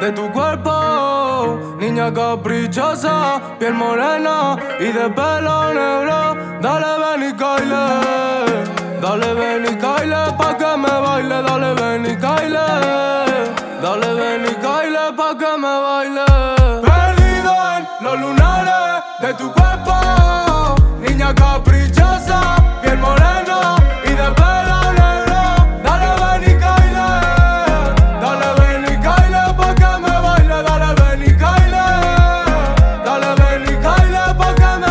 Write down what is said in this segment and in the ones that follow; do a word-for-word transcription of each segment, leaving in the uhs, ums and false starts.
de tu cuerpo. Niña caprichosa, piel morena y de pelo negro. Dale, ven y caile. Dale, ven y caile pa' que me baile. Dale, ven y caile. Dale, ven y caile pa' que me baile. Perdido en los lunares de tu cuerpo. Niña caprichosa, piel morena y de pelo negro. Dale, ven y caile. Dale, ven y caile pa' que me baile. Dale, ven y caile. Dale, ven y caile pa' que me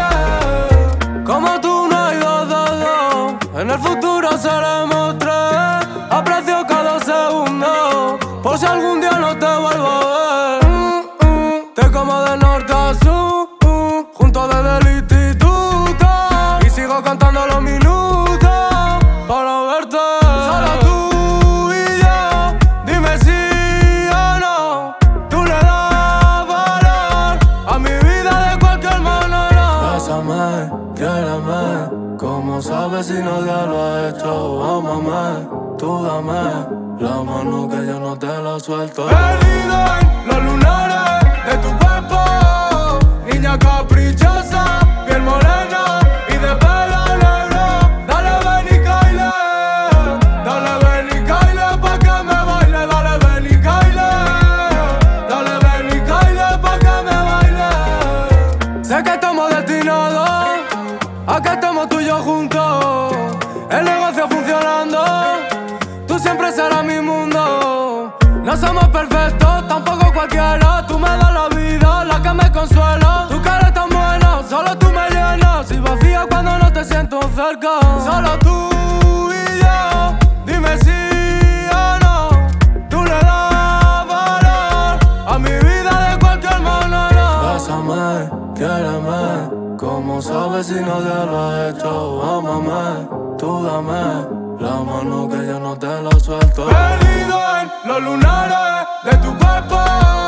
baile. Como tú no hay dos, dos, dos. En el futuro seremos tres. Aprecio cada segundo, por si algún día no te vuelvo a ver. mm, mm. Te como de norte a sur, mm, junto desde el instituto. Y sigo contando los minutos para verte. Solo tú y yo, dime si o no. Tú le das valor a mi vida de cualquier manera. Bésame, quiéreme, como sabes si nadie lo ha hecho. Ámame, tú dame la mano que yo no te la suelto. Perdido en los lunares de tu cuerpo. Niña caprichosa, piel morena y de pelo negro. Dale, ven y caile. Dale, ven y caile pa' que me baile. Dale, ven y caile. Dale, ven y caile pa' que me baile. Sé que estamos destinados a que estemos tú y yo juntos. El negocio funcionando, tú siempre serás mi mundo. No somos perfectos, tampoco cualquiera. Tú me das la vida, la que me consuela. Tu cara es tan buena, solo tú me llenas. Y vacía cuando no te siento cerca. Solo tú y yo, dime si o no. Tú le das valor a mi vida de cualquier manera. Bésame, quiéreme, como sabes si nadie lo ha hecho. Ámame, tú dame la mano que yo no te la suelto. Perdido en los lunares de tu cuerpo.